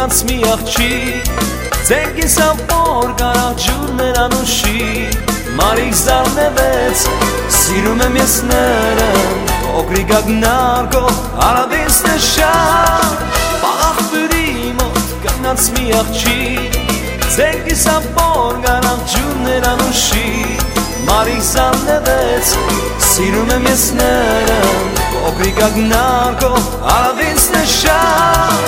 կանգնած մի աղջիկ Ձերքիս ամպոր կարաղ ջուրներ անուշի Մարիկ զարնևեց, սիրում եմ ես նրան Օգրիկ ագնարկով, արավինց նշան Պաղախբյուրի մոտ կանգնած մի աղջիկ Ձերքիս ամպոր կարաղ ջուրներ անուշի Մարիկ զարնևեց, սիրում եմ ես նրան Օգրիկ ագնարկով, արավինց նշան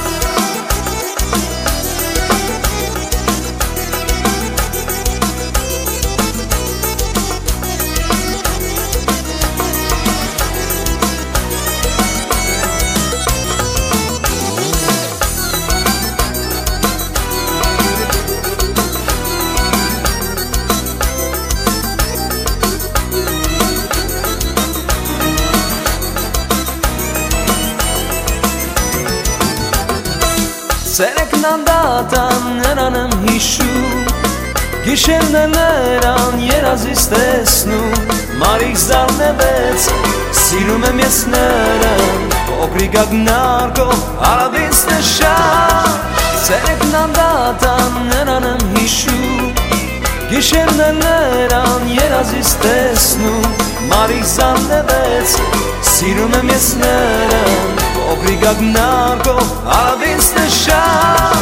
Ցերեկն անդատան նրան եմ հիշում Գիշերն է նրան երազից տեսնում Մարիկ զարնևեց, սիրում եմ ես նրան Փոքրիկ ագնարկով, արավինց նշան Ցերեկն անդատան նրան եմ հիշում Գիշերն է նրան երազից տեսնում Մարիկ զարնևեց, սիրում եմ ես նրան Փոքրիկ ագնարկով, արավինց նշան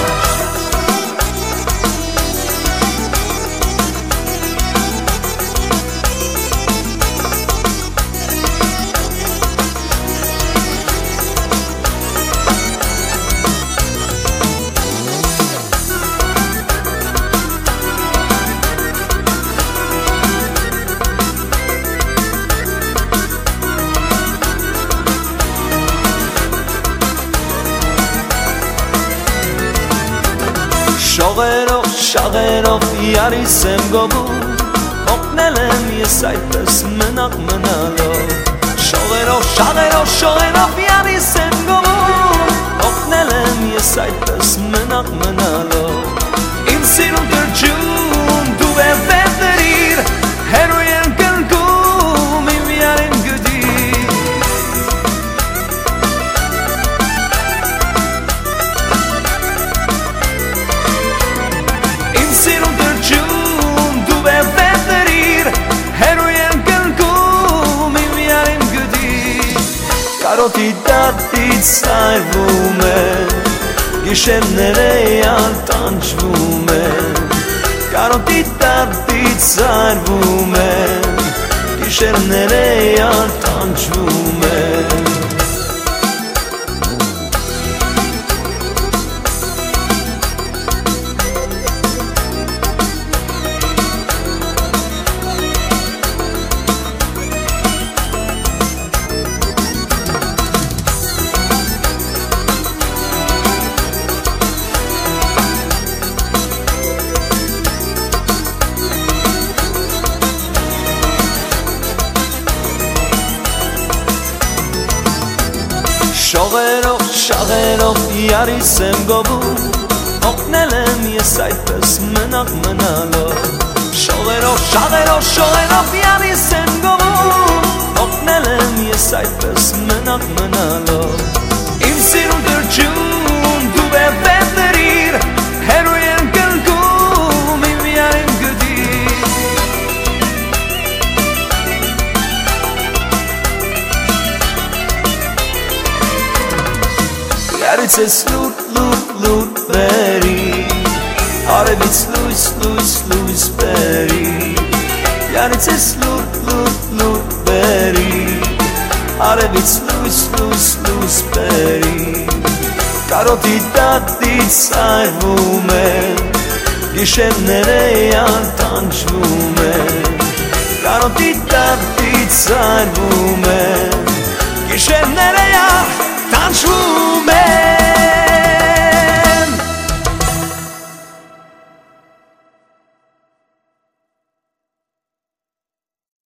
Շողերով, շաղերով յարիս եմ գովում Հոգնել եմ ես այդպես մնակ մնալով Շողերով, շաղերով, շողերով յարիս եմ գովում Հոգնել եմ ես այդպես մնակ մնալով Իմ սիրուն դրջում դու է վետերիր Հերոյ եմ կնքում իմ յարին գդիր Սիրուն դրջում դու է վետերիր Հերոյ եմ կնքում իմ յարին գդիր Կարոտի դատից սայրվում է Գիշերները յանտանջվում է Կարոտի դատից սայրվում է Գիշերները յանտանջվում է Շողերով, շաղերով յարիս եմ գովում Հոգնել եմ ես այդպես մնակ մնալով Շողերով, շաղերով, շողերով յարիս եմ գովում Հոգնել եմ ես այդպես մնակ մնալով Իմ սիրուն դրջում դու է վետերիր Հերոյ եմ կնքում իմ յարին գդիր Յարից ես լուր, լուր, լուր բերի Արևից լույս, լույս, լույս բերի Յարից ես լուր, լուր, լուր բերի Արևից լույս, լույս, լույս բերի Կարոտի դատից սայրվում է Գիշերները յանտանջվում է Կարոտի դատից սայրվում է